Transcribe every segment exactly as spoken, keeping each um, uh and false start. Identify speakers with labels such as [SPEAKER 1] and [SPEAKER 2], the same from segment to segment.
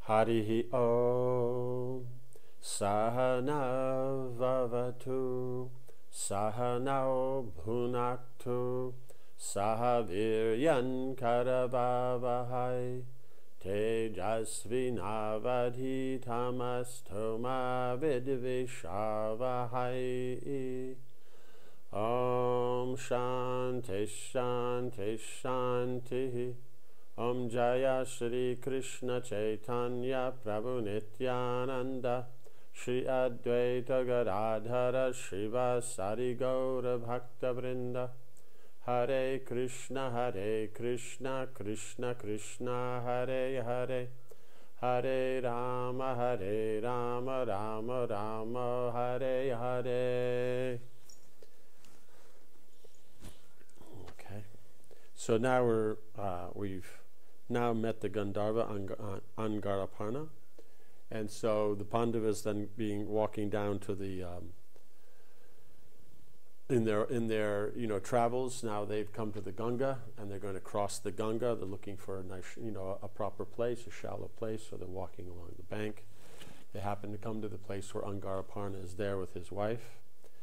[SPEAKER 1] Harihi Om Sahana Vavatu Sahanao Bhunaktu Sahaviryan Karavavahai Tejasvinavadhitamasto vidvishavahai. Om Shanti Shanti Shanti. Om Jaya Shri Krishna Chaitanya Prabhu Nityananda Shri Advaita Gadadhara Srivasadi Gaura Bhakta Vrinda. Hare Krishna Hare Krishna Krishna Krishna Hare Hare Hare Rama Hare Rama Rama Rama Hare Hare. Okay, so now we're uh, we've now met the Gandharva Ang- Angaraparna, and so the Pandavas then being walking down to the um, in their in their you know travels. Now they've come to the Ganga and they're going to cross the Ganga. They're looking for a nice you know a proper place, a shallow place, so they're walking along the bank. They happen to come to the place where Angaraparna is there with his wife,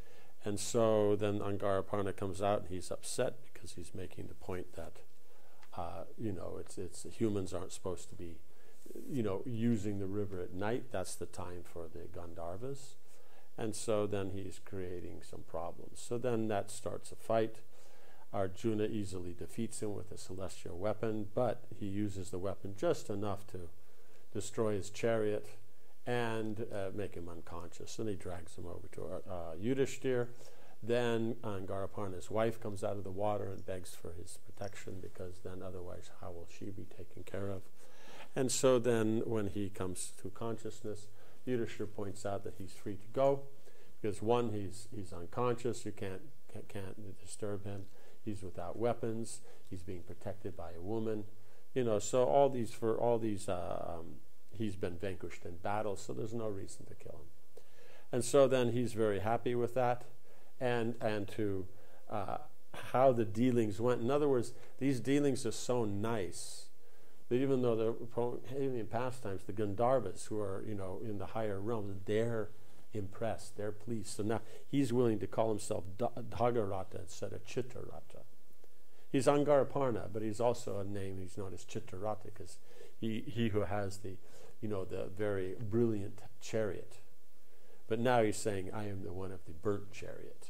[SPEAKER 1] and so then Angaraparna comes out and he's upset because he's making the point that uh, you know it's it's humans aren't supposed to be you know using the river at night. That's the time for the Gandharvas. And so then he's creating some problems. So then that starts a fight. Arjuna easily defeats him with a celestial weapon, but he uses the weapon just enough to destroy his chariot and uh, make him unconscious. And he drags him over to uh, Yudhishthir. Then Angaraparna's wife comes out of the water and begs for his protection, because then otherwise how will she be taken care of? And so then when he comes to consciousness, Yudhishthira points out that he's free to go, because one, he's he's unconscious, you can't, can't can't disturb him. He's without weapons. He's being protected by a woman, you know. So all these for all these, uh, um, he's been vanquished in battle. So there's no reason to kill him. And so then he's very happy with that, and and to uh, how the dealings went. In other words, these dealings are so nice. That even though they're even in past times, the Gandharvas, who are you know in the higher realms, they're impressed, they're pleased. So now he's willing to call himself Dhagarata instead of Chittarata. He's Angaraparna, but he's also a name. He's known as Chittarata because he he who has the you know the very brilliant chariot. But now he's saying, I am the one of the burnt chariot,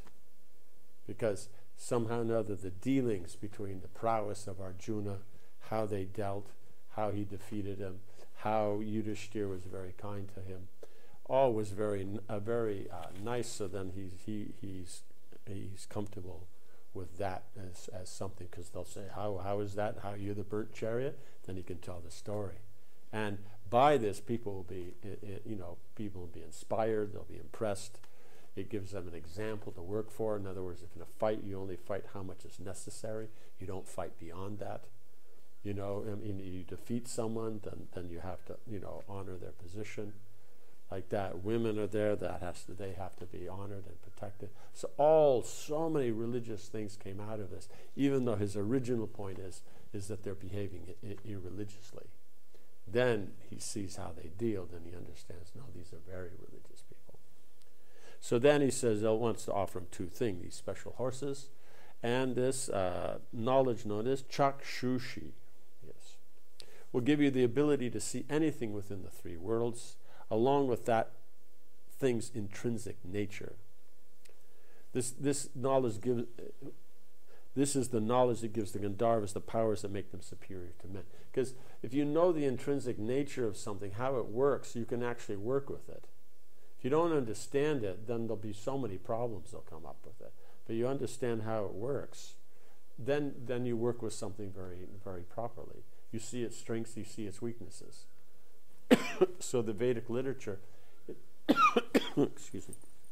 [SPEAKER 1] because somehow or another the dealings between the prowess of Arjuna, how they dealt, how he defeated him, how Yudhishthira was very kind to him, all was very, uh, very uh, nice. So then he's he he's he's comfortable with that as as something, because they'll say, how how is that? How you're the burnt chariot? Then he can tell the story, and by this, people will be it, it, you know people will be inspired. They'll be impressed. It gives them an example to work for. In other words, if in a fight you only fight how much is necessary, you don't fight beyond that. You know, I mean, you defeat someone, then then you have to, you know, honor their position, like that. Women are there; that has to, they have to be honored and protected. So all, so many religious things came out of this. Even though his original point is is that they're behaving I- I- irreligiously, then he sees how they deal, and he understands. No, these are very religious people. So then he says he wants to offer him two things: these special horses, and this uh, knowledge known as chakshushi. Will give you the ability to see anything within the three worlds, along with that thing's intrinsic nature. This this knowledge gives. This is the knowledge that gives the Gandharvas the powers that make them superior to men. Because if you know the intrinsic nature of something, how it works, you can actually work with it. If you don't understand it, then there'll be so many problems that'll come up with it. But you understand how it works, then then you work with something very very properly. You see its strengths, you see its weaknesses. So the Vedic literature, it excuse me,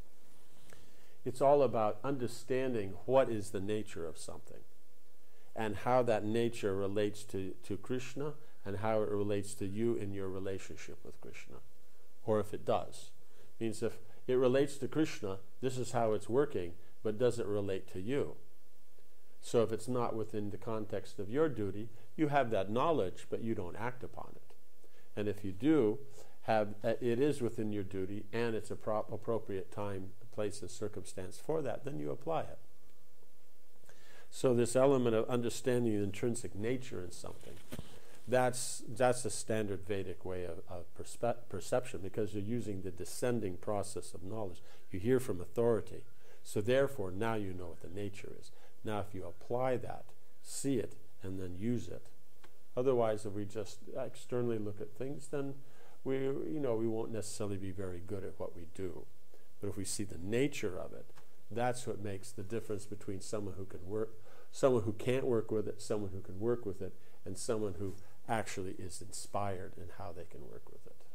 [SPEAKER 1] it's all about understanding what is the nature of something and how that nature relates to, to Krishna and how it relates to you in your relationship with Krishna. Or if it does. It means if it relates to Krishna, this is how it's working, but does it relate to you? So if it's not within the context of your duty, you have that knowledge, but you don't act upon it. And if you do, have uh, it is within your duty and it's a pro- appropriate time, place, and circumstance for that, then you apply it. So this element of understanding the intrinsic nature in something, that's that's a standard Vedic way of, of perspe- perception, because you're using the descending process of knowledge. You hear from authority. So therefore, now you know what the nature is. Now if you apply that, see it, and then use it. Otherwise, if we just externally look at things, then we, you know, we won't necessarily be very good at what we do. But if we see the nature of it, that's what makes the difference between someone who can work, someone who can't work with it, someone who can work with it, and someone who actually is inspired in how they can work with it.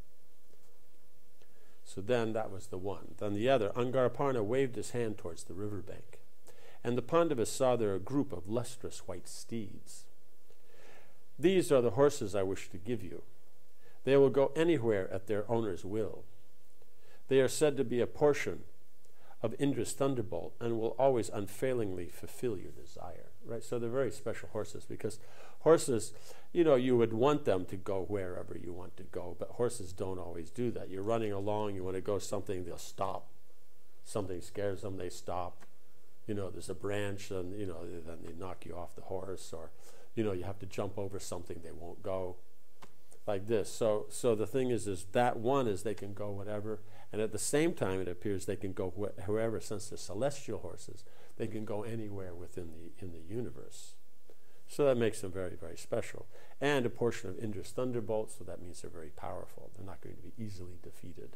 [SPEAKER 1] So then that was the one. Then the other, Angaraparna waved his hand towards the riverbank, and the Pandavas saw there a group of lustrous white steeds. These are the horses I wish to give you. They will go anywhere at their owner's will. They are said to be a portion of Indra's thunderbolt and will always unfailingly fulfill your desire. Right? So they're very special horses, because horses, you know, you would want them to go wherever you want to go, but horses don't always do that. You're running along, you want to go something, they'll stop. Something scares them, they stop. You know, there's a branch, and, you know, then they knock you off the horse, or, you know, you have to jump over something, they won't go. Like this. So so the thing is, is that one is they can go whatever, and at the same time it appears they can go wh- wherever, since they're celestial horses, they can go anywhere within the in the universe. So that makes them very, very special. And a portion of Indra's thunderbolt, so that means they're very powerful. They're not going to be easily defeated.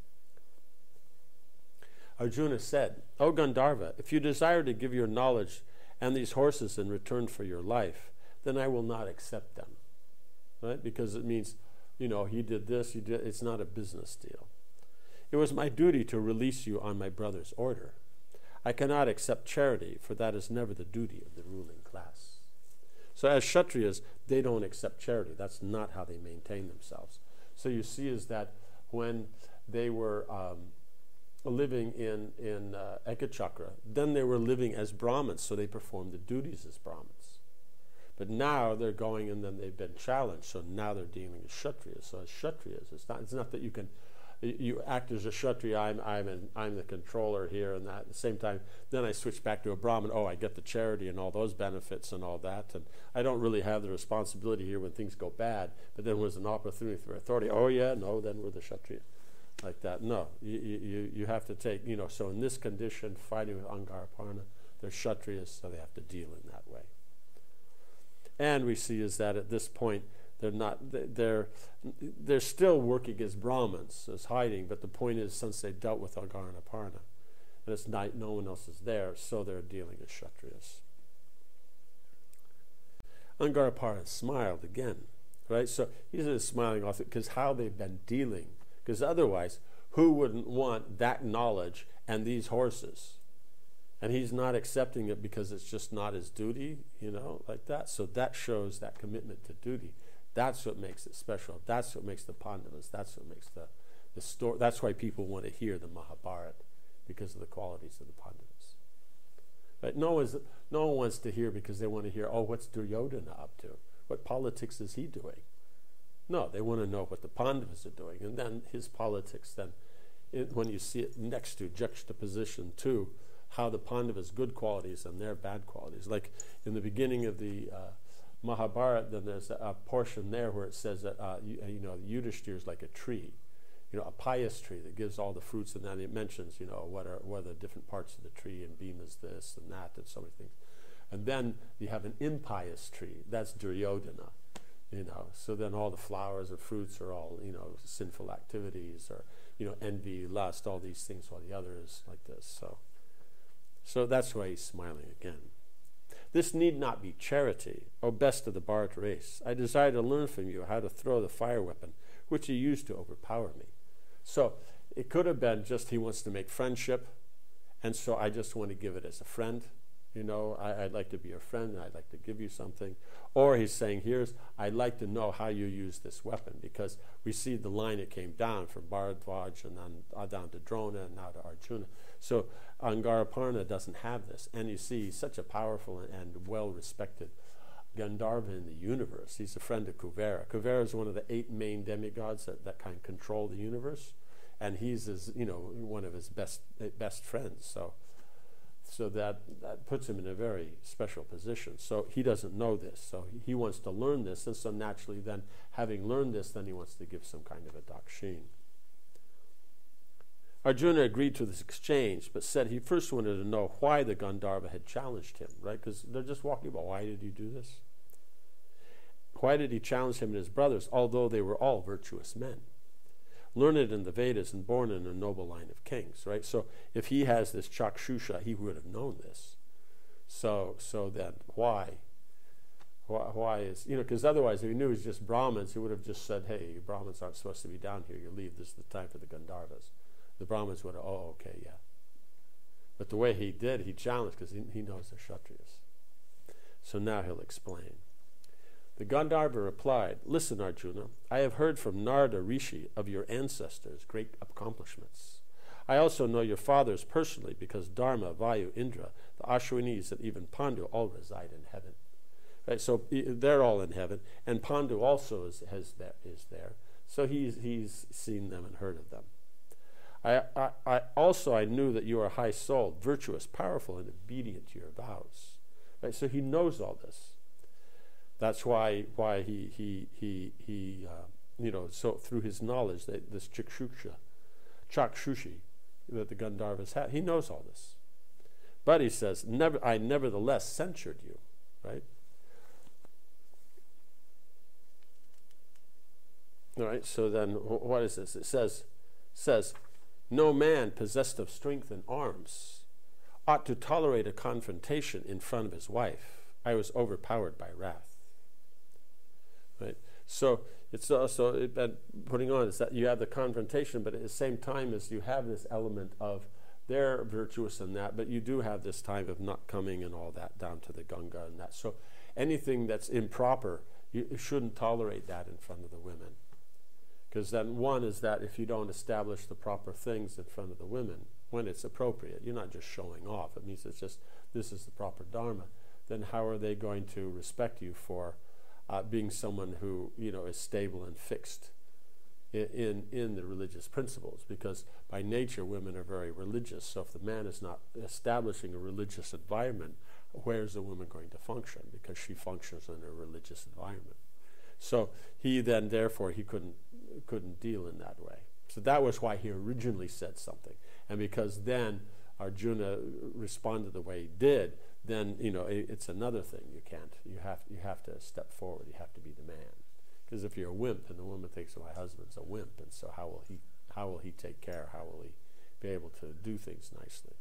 [SPEAKER 1] Arjuna said, O Gandharva, if you desire to give your knowledge and these horses in return for your life, then I will not accept them. Right? Because it means, you know, he did this, he did, it's not a business deal. It was my duty to release you on my brother's order. I cannot accept charity, for that is never the duty of the ruling class. So as Kshatriyas, they don't accept charity. That's not how they maintain themselves. So you see is that when they were um, living in, in uh, Ekachakra, then they were living as Brahmins, so they performed the duties as Brahmins. But now they're going, and then they've been challenged, so now they're dealing as Kshatriyas. So as Kshatriyas, it's not, it's not that you can, you act as a Kshatriya, I'm, I'm, an, I'm the controller here, and that. At the same time, then I switch back to a Brahmin, oh, I get the charity and all those benefits and all that, and I don't really have the responsibility here when things go bad, but then there's an opportunity for authority, oh yeah, no, then we're the Kshatriya. Like that. No, you, you, you have to take, you know, so in this condition, fighting with Angaraparna, they're Kshatriyas, so they have to deal in that way. And we see is that at this point, they're not, they're, they're still working as Brahmins, as hiding, but the point is, since they dealt with Angaraparna, and it's night, no one else is there, so they're dealing as Kshatriyas. Angaraparna smiled again, right? So he's just smiling off it, because how they've been dealing, because otherwise, who wouldn't want that knowledge and these horses? And he's not accepting it because it's just not his duty, you know, like that. So that shows that commitment to duty. That's what makes it special. That's what makes the Pandavas. That's what makes the, the story. That's why people want to hear the Mahabharata, because of the qualities of the Pandavas. Right? No, one's, no one wants to hear because they want to hear, oh, what's Duryodhana up to? What politics is he doing? No, they want to know what the Pandavas are doing. And then his politics, then, it, when you see it next to, juxtaposition to, how the Pandavas' good qualities and their bad qualities. Like in the beginning of the uh, Mahabharata, then there's a, a portion there where it says that, uh, you, you know, Yudhishthira is like a tree, you know, a pious tree that gives all the fruits, and then it mentions, you know, what are, what are the different parts of the tree, and Bhima's this and that, and so many things. And then you have an impious tree, that's Duryodhana, you know, so then all the flowers and fruits are all, you know, sinful activities, or, you know, envy, lust, all these things, while the other is like this, so. So that's why he's smiling again. This need not be charity, O best of the Bharat race. I desire to learn from you how to throw the fire weapon, which you used to overpower me. So it could have been just he wants to make friendship, and so I just want to give it as a friend. You know, I, I'd like to be your friend, and I'd like to give you something. Or he's saying, here's, I'd like to know how you use this weapon, because we see the line it came down from Bharadvaj and then uh, down to Drona and now to Arjuna. So Angaraparna doesn't have this. And you see, he's such a powerful and, and well-respected Gandharva in the universe. He's a friend of Kuvera. Kuvera is one of the eight main demigods that, that kind of control the universe, and he's his, you know, one of his best best friends. So, so that that puts him in a very special position. So he doesn't know this. So he, he wants to learn this, and so naturally, then having learned this, then he wants to give some kind of a dakshin. Arjuna agreed to this exchange, but said he first wanted to know why the Gandharva had challenged him, right? Because they're just walking about, why did he do this? Why did he challenge him and his brothers, although they were all virtuous men, learned in the Vedas and born in a noble line of kings, right? So if he has this chakshusha, he would have known this. So, so then why? Why, why is, you know, because otherwise if he knew it was just Brahmins, he would have just said, hey, you Brahmins aren't supposed to be down here, you leave, this is the time for the Gandharvas. The Brahmins would have, oh, okay, yeah. But the way he did, he challenged because he, he knows they're Kshatriyas. So now he'll explain. The Gandharva replied, listen, Arjuna, I have heard from Narada Rishi of your ancestors' great accomplishments. I also know your fathers personally because Dharma, Vayu, Indra, the Ashwinis, and even Pandu all reside in heaven. Right, so they're all in heaven, and Pandu also is, has that, is there. So he's, he's seen them and heard of them. I, I, I also I knew that you are high-souled, virtuous, powerful, and obedient to your vows. Right? So he knows all this. That's why why he he he he uh, you know, so through his knowledge that this chakshuksha, chakshushi that the Gandharvas had, he knows all this. But he says, never I nevertheless censured you, right? All right. So then, what is this? It says says. No man possessed of strength and arms ought to tolerate a confrontation in front of his wife. I was overpowered by wrath. Right? So it's also it, uh, putting on is that you have the confrontation, but at the same time as you have this element of they're virtuous in that, but you do have this time of not coming and all that down to the Ganga and that. So anything that's improper, you, you shouldn't tolerate that in front of the women. Because then one is that if you don't establish the proper things in front of the women, when it's appropriate, you're not just showing off. It means it's just, this is the proper dharma. Then how are they going to respect you for uh, being someone who, you know, is stable and fixed in, in, in the religious principles? Because by nature, women are very religious. So if the man is not establishing a religious environment, where's the woman going to function? Because she functions in a religious environment. So he then, therefore, he couldn't couldn't deal in that way. So that was why he originally said something. And because then Arjuna responded the way he did, then, you know, it, it's another thing. You can't, you have, you have to step forward. You have to be the man. Because if you're a wimp, then the woman thinks, well, my husband's a wimp, and so how will he, how will he take care? How will he be able to do things nicely?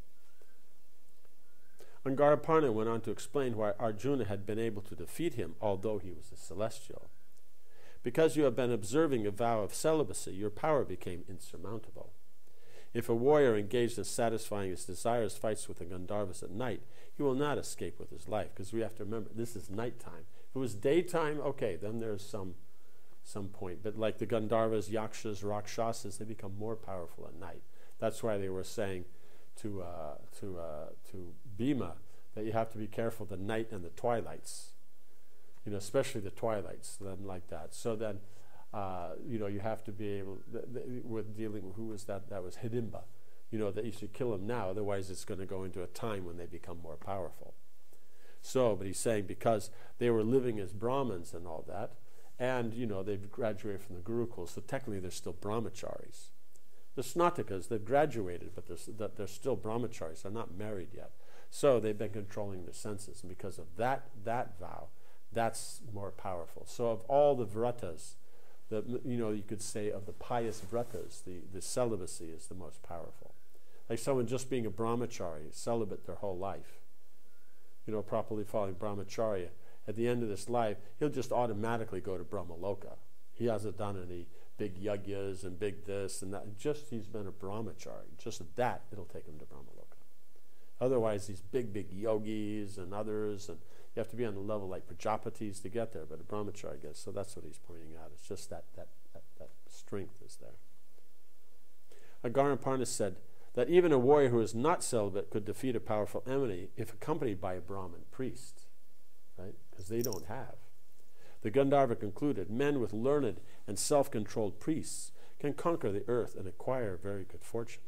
[SPEAKER 1] Angaraparna went on to explain why Arjuna had been able to defeat him, although he was a celestial. Because you have been observing a vow of celibacy, your power became insurmountable. If a warrior engaged in satisfying his desires fights with the Gandharvas at night, he will not escape with his life, because we have to remember, this is nighttime. If it was daytime, okay, then there's some some point. But like the Gandharvas, Yakshas, Rakshasas, they become more powerful at night. That's why they were saying to, uh, to, uh, to Bhima that you have to be careful the night and the twilights. You know, especially the twilights, then like that. So then, uh, you know, you have to be able, th- th- with dealing with, who was that? That was Hidimba. You know, that you should kill him now, otherwise it's going to go into a time when they become more powerful. So, but he's saying because they were living as Brahmins and all that, and, you know, they've graduated from the Gurukul, so technically they're still brahmacharis. The Snatakas, they've graduated, but they're, they're still brahmacharis. They're not married yet. So they've been controlling their senses, and because of that that vow, that's more powerful. So of all the vratas, the, you know, you could say of the pious vratas, the, the celibacy is the most powerful. Like someone just being a brahmachari, celibate their whole life, you know, properly following brahmacharya, at the end of this life, he'll just automatically go to Brahmaloka. He hasn't done any big yagyas and big this and that. Just he's been a brahmachari. Just that, it'll take him to Brahmaloka. Otherwise, these big, big yogis and others, and you have to be on the level like Prajapatis to get there, but a brahmachari gets. So that's what he's pointing out. It's just that that that, that strength is there. Agaraparna said that even a warrior who is not celibate could defeat a powerful enemy if accompanied by a Brahmin priest. right? Because they don't have. The Gandharva concluded, men with learned and self-controlled priests can conquer the earth and acquire very good fortune,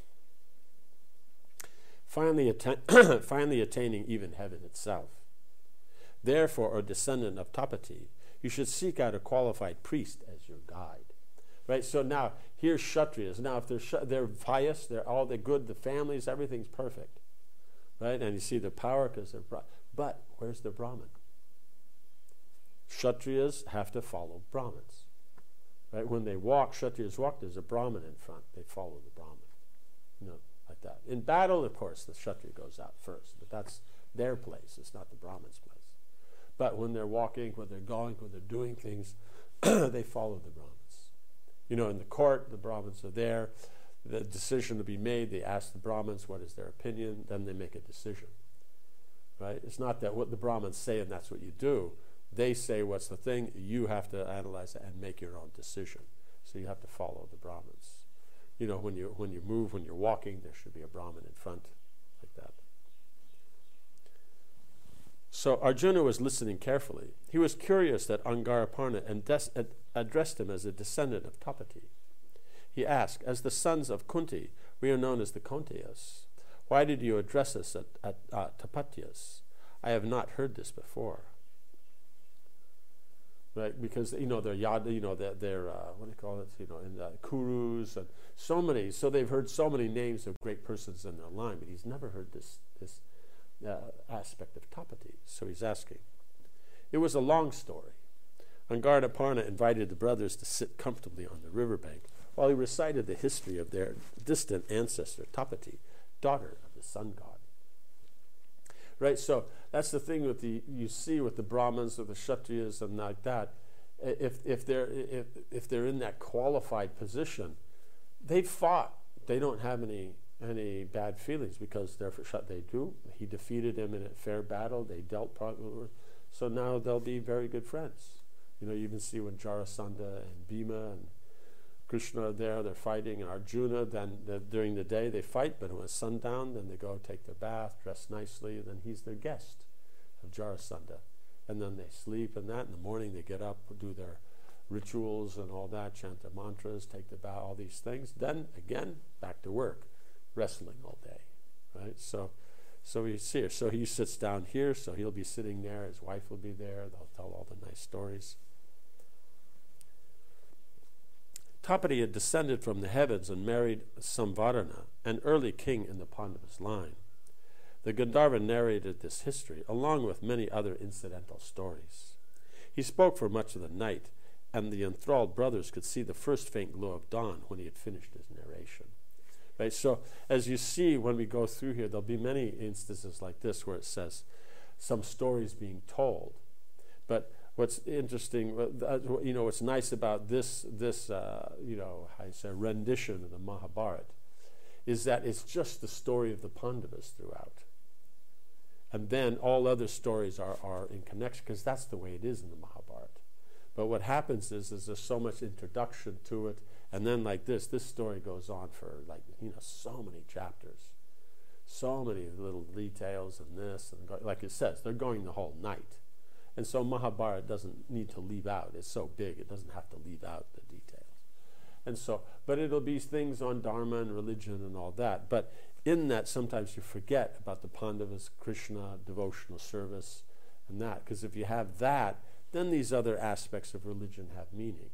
[SPEAKER 1] finally, atta- finally attaining even heaven itself. Therefore, a descendant of Tapati, you should seek out a qualified priest as your guide. Right? So now, here's Kshatriyas. Now, if they're, sh- they're pious, they're all the good, the families, everything's perfect. Right? And you see the power because they're... Bra- but where's the Brahmin? Kshatriyas have to follow Brahmins. Right? When they walk, Kshatriyas walk, there's a Brahmin in front. They follow the Brahmin. You know, like that. In battle, of course, the Kshatriya goes out first. But that's their place. It's not the Brahmin's place. But when they're walking, when they're going, when they're doing things, they follow the Brahmins. You know, in the court, the Brahmins are there. The decision to be made, they ask the Brahmins what is their opinion, then they make a decision. Right? It's not that what the Brahmins say and that's what you do. They say what's the thing, you have to analyze it and make your own decision. So you have to follow the Brahmins. You know, when you when you move, when you're walking, there should be a Brahmin in front, like that. So Arjuna was listening carefully. He was curious that Angaraparna ad- addressed him as a descendant of Tapati. He asked, as the sons of Kunti, we are known as the Kaunteyas. Why did you address us at, at uh, Tapatyas? I have not heard this before. Right, because you know they're yada, you know they're, they're uh, what do you call it? You know, in the Kurus and so many. So they've heard so many names of great persons in their line, but he's never heard this this uh, aspect of Tapati. So he's asking. It was a long story. Angaraparna invited the brothers to sit comfortably on the riverbank while he recited the history of their distant ancestor Tapati, daughter of the sun god. Right, so that's the thing with the you see with the Brahmins or the Kshatriyas and like that. If if they're if if they're in that qualified position, they fought. They don't have any any bad feelings because they're they do. He defeated him in a fair battle. They dealt properly, so now they'll be very good friends. You know, you even see when Jarasandha and Bhima and Krishna are there, they're fighting, and Arjuna, then the, during the day they fight, but when it's sundown, then they go take their bath, dress nicely, and then he's their guest of Jarasandha. And then they sleep and that. In the morning they get up, do their rituals and all that, chant their mantras, take the bath, all these things. Then, again, back to work, wrestling all day, right? So so he's here. So he sits down here, so he'll be sitting there, his wife will be there, they'll tell all the nice stories. Tapati had descended from the heavens and married Samvarana, an early king in the Pandavas line. The Gandharva narrated this history, along with many other incidental stories. He spoke for much of the night, and the enthralled brothers could see the first faint glow of dawn when he had finished his narration. Right? So, as you see when we go through here, there'll be many instances like this where it says some stories being told. But what's interesting, you know, what's nice about this, this uh, you know, I say rendition of the Mahabharata is that it's just the story of the Pandavas throughout. And then all other stories are, are in connection, because that's the way it is in the Mahabharata. But what happens is, is there's so much introduction to it, and then like this, this story goes on for like, you know, so many chapters. So many little details and this, and go, like it says, they're going the whole night. And so Mahabharata doesn't need to leave out. It's so big, it doesn't have to leave out the details. And so, but it'll be things on Dharma and religion and all that. But in that, sometimes you forget about the Pandavas, Krishna, devotional service, and that. Because if you have that, then these other aspects of religion have meaning.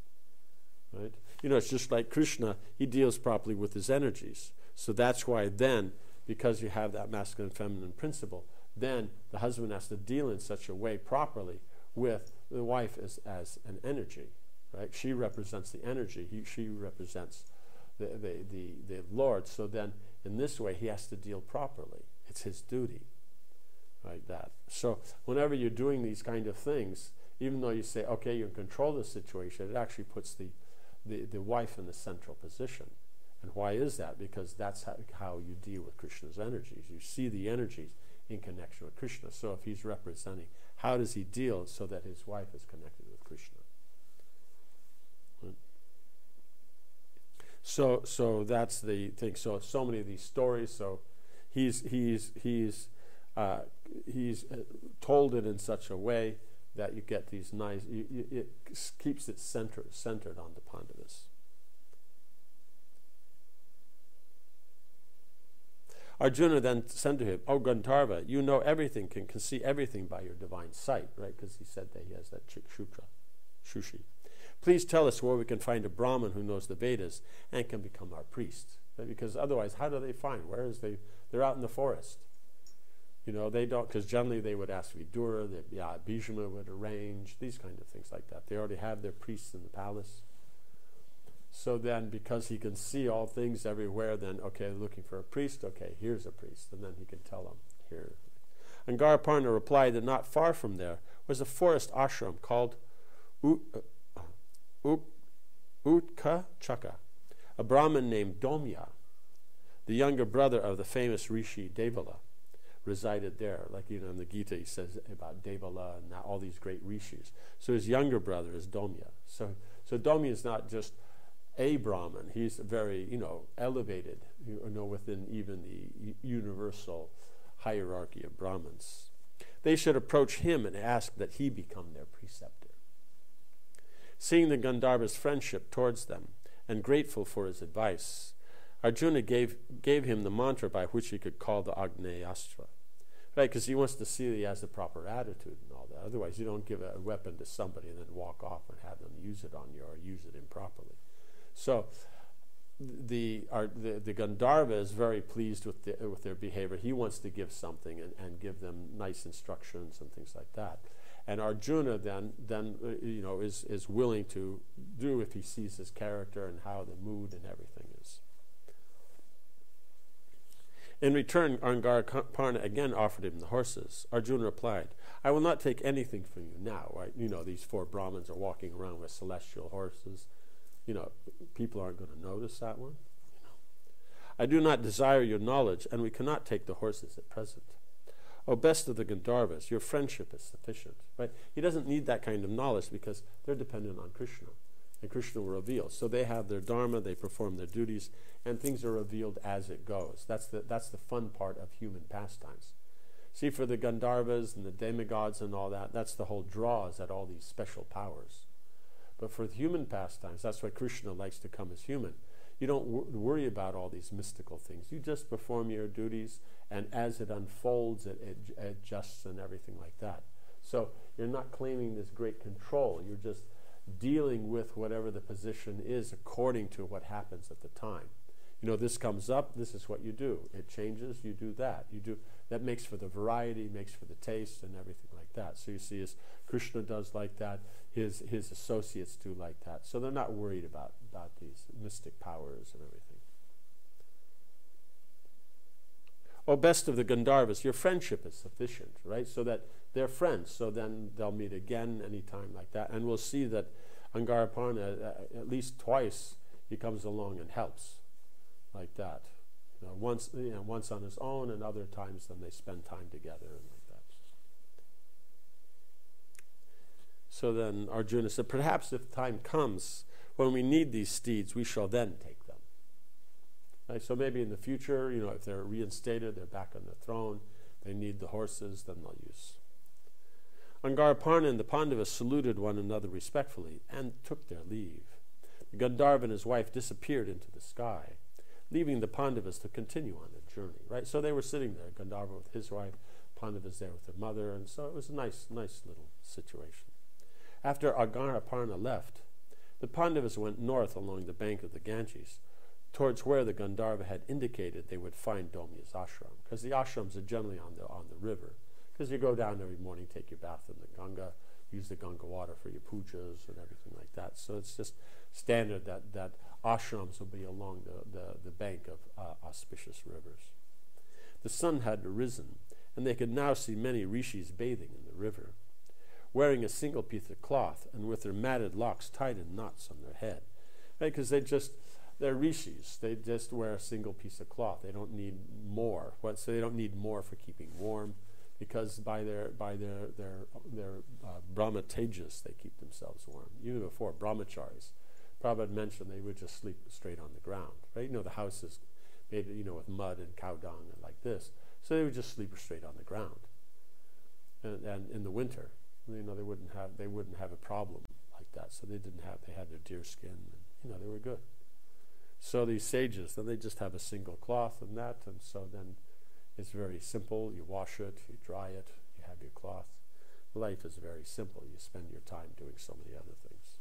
[SPEAKER 1] Right? You know, it's just like Krishna, he deals properly with his energies. So that's why then, because you have that masculine and feminine principle, then the husband has to deal in such a way properly with the wife as, as an energy. Right? She represents the energy. He, she represents the, the, the, the Lord. So then, in this way, he has to deal properly. It's his duty. Like that. So whenever you're doing these kind of things, even though you say, okay, you can control the situation, it actually puts the, the, the wife in the central position. And why is that? Because that's how, how you deal with Krishna's energies. You see the energies in connection with Krishna. So if he's representing, how does he deal so that his wife is connected with Krishna? Right. So so that's the thing. So so many of these stories. So he's he's he's uh, he's uh, told it in such a way that you get these nice, you, you, it keeps it centered, centered on the Pandavas. Arjuna then said to him, "O Gandharva, you know everything, can, can see everything by your divine sight," right? Because he said that he has that chikshutra, shushi. "Please tell us where we can find a Brahmin who knows the Vedas and can become our priest." Right? Because otherwise, how do they find? Where is they? They're out in the forest. You know, they don't, because generally they would ask Vidura, the, yeah, Bhishma would arrange, these kind of things like that. They already have their priests in the palace. So then, because he can see all things everywhere, then, okay, looking for a priest, okay, here's a priest. And then he can tell them, here. And Angaraparna replied that not far from there was a forest ashram called U- uh, U- Utka Chaka. A Brahmin named Domya, the younger brother of the famous Rishi Devala, resided there. Like, you know, in the Gita he says about Devala and all these great rishis. So his younger brother is Domya. So, so Domya is not just a Brahmin. He's very, you know, elevated, you know, within even the universal hierarchy of Brahmins. They should approach him and ask that he become their preceptor. Seeing the Gandharva's friendship towards them and grateful for his advice, Arjuna gave, gave him the mantra by which he could call the Agneyastra. Right, because he wants to see that he has the proper attitude and all that. Otherwise, you don't give a weapon to somebody and then walk off and have them use it on you or use it improperly. So the, our, the, the Gandharva is very pleased with, the, with their behavior. He wants to give something and, and give them nice instructions and things like that. And Arjuna then, then uh, you know, is, is willing to do if he sees his character and how the mood and everything is. In return, Angaraparna again offered him the horses. Arjuna replied, "I will not take anything from you now." Right? You know, these four Brahmins are walking around with celestial horses. You know, people aren't going to notice that one. You know. "I do not desire your knowledge, and we cannot take the horses at present. O best of the Gandharvas, your friendship is sufficient." Right? He doesn't need that kind of knowledge because they're dependent on Krishna. And Krishna will reveal. So they have their dharma, they perform their duties, and things are revealed as it goes. That's the, that's the fun part of human pastimes. See, for the Gandharvas and the demigods and all that, that's the whole draw, is at all these special powers. But for the human pastimes, that's why Krishna likes to come as human. You don't wor- worry about all these mystical things. You just perform your duties, and as it unfolds, it, it, it adjusts and everything like that. So you're not claiming this great control. You're just dealing with whatever the position is according to what happens at the time. You know, this comes up, this is what you do. It changes, you do that. You do that makes for the variety, makes for the taste and everything like that. So you see, as Krishna does like that, his his associates do like that. So they're not worried about, about these mystic powers and everything. "O best of the Gandharvas, your friendship is sufficient," right? So that they're friends, so then they'll meet again anytime like that. And we'll see that Angaraparna, uh, at least twice, he comes along and helps like that. You know, once, you know, once on his own, and other times then they spend time together and like that. So then Arjuna said, "Perhaps if time comes when we need these steeds, we shall then take them." Right? So maybe in the future, you know, if they're reinstated, they're back on the throne, they need the horses, then they'll use. Angaraparna and the Pandavas saluted one another respectfully and took their leave. The Gandharva and his wife disappeared into the sky, leaving the Pandavas to continue on their journey. Right? So they were sitting there, Gandharva with his wife, Pandavas there with their mother, and so it was a nice, nice little situation. After Angaraparna left, the Pandavas went north along the bank of the Ganges, towards where the Gandharva had indicated they would find Domya's ashram, because the ashrams are generally on the on the river. Because you go down every morning, take your bath in the Ganga, use the Ganga water for your pujas and everything like that. So it's just standard that, that ashrams will be along the, the, the bank of uh, auspicious rivers. The sun had risen, and they could now see many rishis bathing in the river, wearing a single piece of cloth and with their matted locks tied in knots on their head. Right? Because they just, they're rishis. They just wear a single piece of cloth. They don't need more. What, so they don't need more for keeping warm, because by their by their their their uh, Brahma tejas they keep themselves warm. Even before brahmacharis, Prabhupada mentioned they would just sleep straight on the ground. Right? You know, the house is made, you know, with mud and cow dung and like this. So they would just sleep straight on the ground. And, and in the winter, you know, they wouldn't have they wouldn't have a problem like that. So they didn't have they had their deer skin, and you know, they were good. So these sages, then they just have a single cloth and that, and so then it's very simple. You wash it, you dry it, you have your cloth. Life is very simple. You spend your time doing so many other things.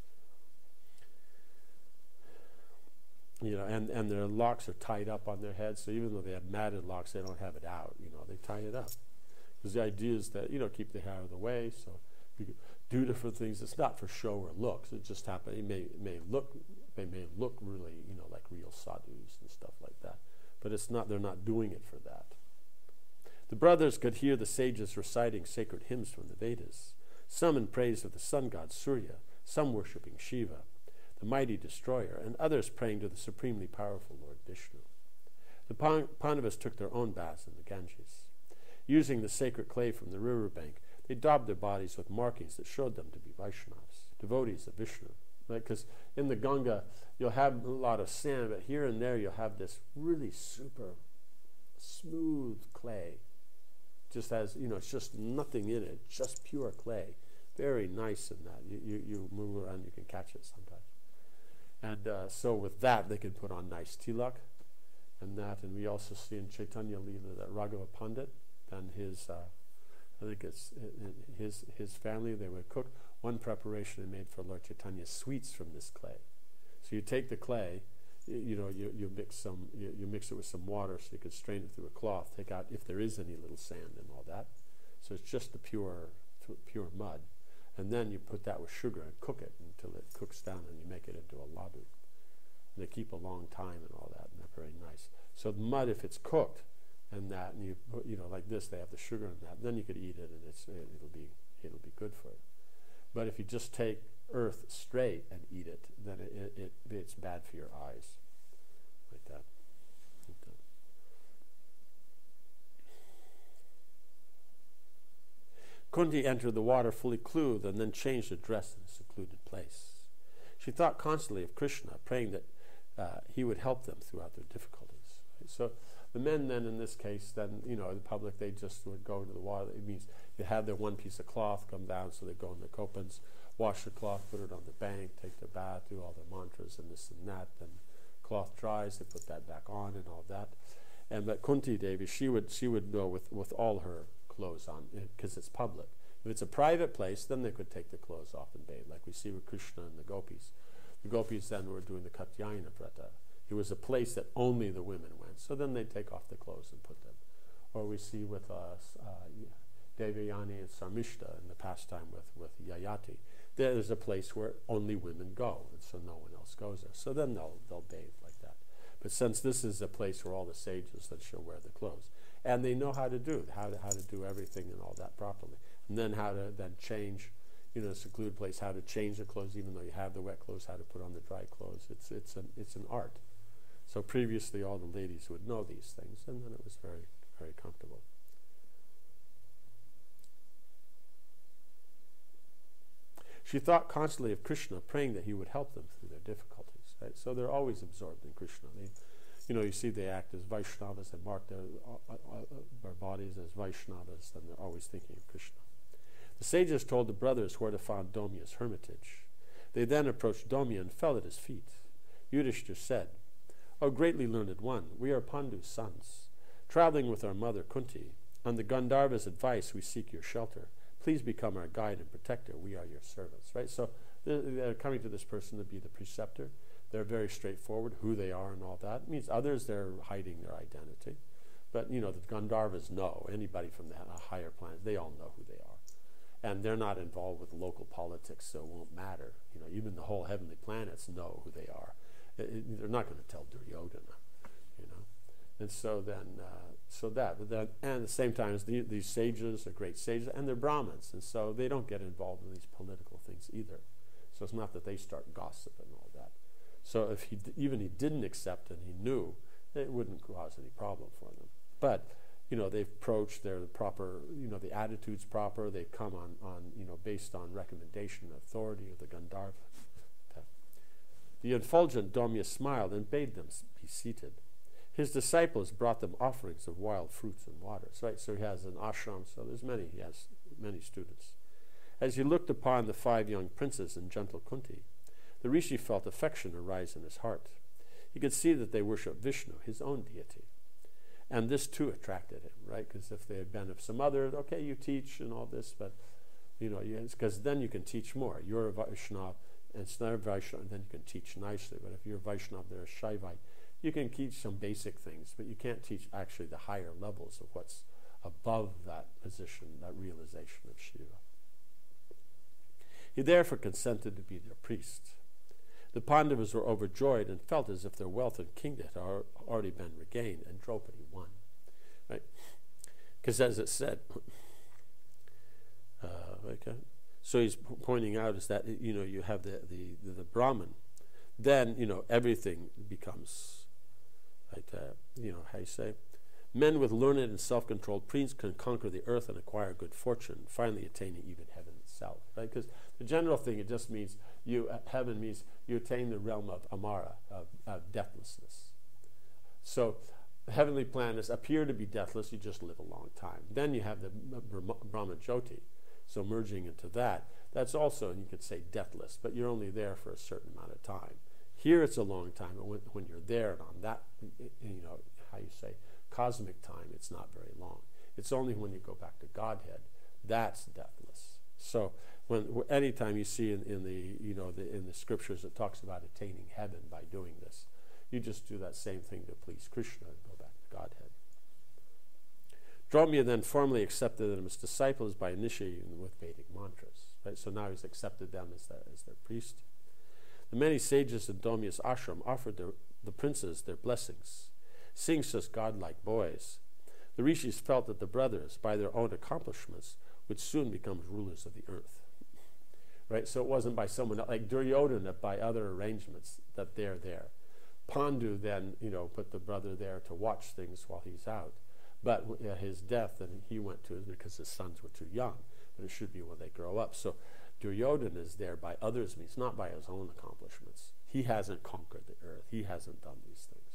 [SPEAKER 1] You know, and, and their locks are tied up on their heads, so even though they have matted locks, they don't have it out. You know, they tie it up. Because the idea is that, you know, keep the hair out of the way, so you can do different things. It's not for show or looks. It just happens. It may, it may look, they may look really, you know, like real sadhus and stuff like that. But it's not, they're not doing it for that. The brothers could hear the sages reciting sacred hymns from the Vedas, some in praise of the sun god Surya, some worshipping Shiva, the mighty destroyer, and others praying to the supremely powerful Lord Vishnu. The Pandavas took their own baths in the Ganges. Using the sacred clay from the riverbank, they daubed their bodies with markings that showed them to be Vaishnavas, devotees of Vishnu. Because right? In the Ganga, you'll have a lot of sand, but here and there you'll have this really super smooth clay. Just has, you know, it's just nothing in it, just pure clay. Very nice in that. You, you, you move around, you can catch it sometimes. And uh, so with that, they can put on nice tilak and that. And we also see in Chaitanya Leela that Raghava Pandit and his, uh, I think it's his, his family, they would cook one preparation they made for Lord Chaitanya, sweets from this clay. So you take the clay, you know, you, you mix some, you, you mix it with some water so you can strain it through a cloth, take out if there is any little sand and all that. So it's just the pure, pure mud. And then you put that with sugar and cook it until it cooks down and you make it into a laddu. And they keep a long time and all that, and they're very nice. So the mud, if it's cooked and that, and you put, you know, like this, they have the sugar in that, then you could eat it and it's, it'll be, it'll be good for you. But if you just take earth straight and eat it, then it, it, it it's bad for your eyes, like that. Like that. Kunti entered the water fully clothed and then changed her dress in a secluded place. She thought constantly of Krishna, praying that uh, he would help them throughout their difficulties. Right? So the men then, in this case, then, you know, the public, they just would go to the water. It means you have their one piece of cloth come down, so they go in the kopans, wash the cloth, put it on the bank, take their bath, do all their mantras and this and that. Then cloth dries, they put that back on and all that. And but Kunti Devi, she would she would go with, with all her clothes on, because it's public. If it's a private place, then they could take the clothes off and bathe, like we see with Krishna and the gopis. The gopis then were doing the Katyayana Vrata. It was a place that only the women went. So then they'd take off the clothes and put them. Or we see with us, uh, Devayani and Sarmishta in the pastime with, with Yayati. There's a place where only women go, and so no one else goes there. So then they'll, they'll bathe like that. But since this is a place where all the sages, then she'll wear the clothes. And they know how to do, how to, how to do everything and all that properly. And then how to then change, you know, a secluded place, how to change the clothes, even though you have the wet clothes, how to put on the dry clothes. It's, it's, an, it's an art. So previously all the ladies would know these things, and then it was very, very comfortable. She thought constantly of Krishna, praying that he would help them through their difficulties. Right? So they're always absorbed in Krishna. They, you know, you see they act as Vaishnavas and mark their, uh, uh, their bodies as Vaishnavas, and they're always thinking of Krishna. The sages told the brothers where to find Domya's hermitage. They then approached Domya and fell at his feet. Yudhishthira said, "O greatly learned one, we are Pandu's sons. Traveling with our mother Kunti, on the Gandharva's advice we seek your shelter. Please become our guide and protector. We are your servants." Right? So they're, they're coming to this person to be the preceptor. They're very straightforward, who they are and all that. It means others, they're hiding their identity. But, you know, the Gandharvas know, anybody from the higher planet, they all know who they are. And they're not involved with local politics, so it won't matter. You know, even the whole heavenly planets know who they are. It, it, they're not going to tell Duryodhana, you know. And so then, uh, so that, but then, and at the same time, the, these sages are great sages, and they're Brahmins, and so they don't get involved in these political things either. So it's not that they start gossip and all that. So if he, even he didn't accept and he knew, it wouldn't cause any problem for them. But, you know, they've approached, they're the proper, you know, the attitude's proper, they've come on, on you know, based on recommendation and authority of the Gandharva. The effulgent Domya smiled and bade them be seated. His disciples brought them offerings of wild fruits and waters. Right, so he has an ashram, so there's many, he has many students. As he looked upon the five young princes and gentle Kunti, the rishi felt affection arise in his heart. He could see that they worshiped Vishnu, his own deity. And this too attracted him, right? Because if they had been of some other, okay, you teach and all this, but, you know, because then you can teach more. You're a Vaishnava, and it's not a Vaishnava, and then you can teach nicely. But if you're a Vaishnava, they're a Shaivite, you can teach some basic things, but you can't teach actually the higher levels of what's above that position, that realization of Shiva. He therefore consented to be their priest. The Pandavas were overjoyed and felt as if their wealth and kingdom had already been regained, and Draupadi won. Right? Because as it said, uh, okay, so he's p- pointing out is that, you know, you have the, the, the, the Brahman, then, you know, everything becomes, like, uh, you know, how you say, men with learned and self-controlled prince can conquer the earth and acquire good fortune, finally attaining even heaven itself, right? Because the general thing, it just means you, uh, heaven means you attain the realm of Amara, of, of deathlessness. So the heavenly planets appear to be deathless, you just live a long time. Then you have the Brahma Jyoti, so merging into that, that's also, and you could say deathless, but you're only there for a certain amount of time. Here it's a long time, but when, when you're there and on that, you know, how you say, cosmic time, it's not very long. It's only when you go back to Godhead, that's deathless. So when anytime you see in, in the, you know, the, in the scriptures it talks about attaining heaven by doing this, you just do that same thing to please Krishna and go back to Godhead. Draupadi then formally accepted them as disciples by initiating them with Vedic mantras. Right? So now he's accepted them as their, as their priest. The many sages in Daumia's ashram offered their, the princes their blessings. Seeing such godlike boys, the rishis felt that the brothers, by their own accomplishments, would soon become rulers of the earth. Right? So it wasn't by someone else, like Duryodhana, by other arrangements that they're there. Pandu then, you know, put the brother there to watch things while he's out. But uh, his death, and he went to it because his sons were too young. But it should be when they grow up. So Duryodhana is there by others' means, not by his own accomplishments. He hasn't conquered the earth. He hasn't done these things.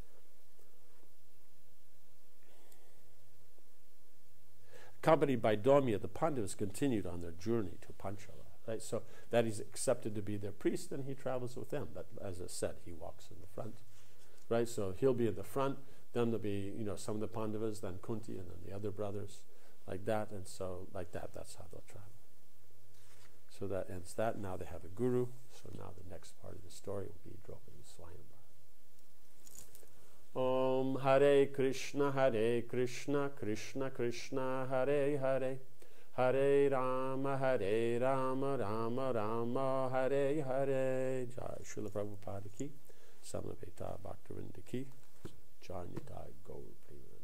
[SPEAKER 1] Accompanied by Daumya, the Pandavas continued on their journey to Panchala. Right? So that he's accepted to be their priest, and he travels with them. But as I said, he walks in the front. Right? So he'll be in the front. Then there'll be, you know, some of the Pandavas, then Kunti, and then the other brothers, like that. And so, like that, that's how they'll travel. So that ends that. Now they have a guru. So now the next part of the story will be Draupadi Swayamvar. Om Hare Krishna, Hare Krishna, Krishna Krishna, Hare Hare, Hare Rama, Hare Rama, Rama Rama, Hare Hare. Jai Srila Prabhupada ki, Samaveta Bhaktivinoda ki, Jai Nitai Gaur Prema.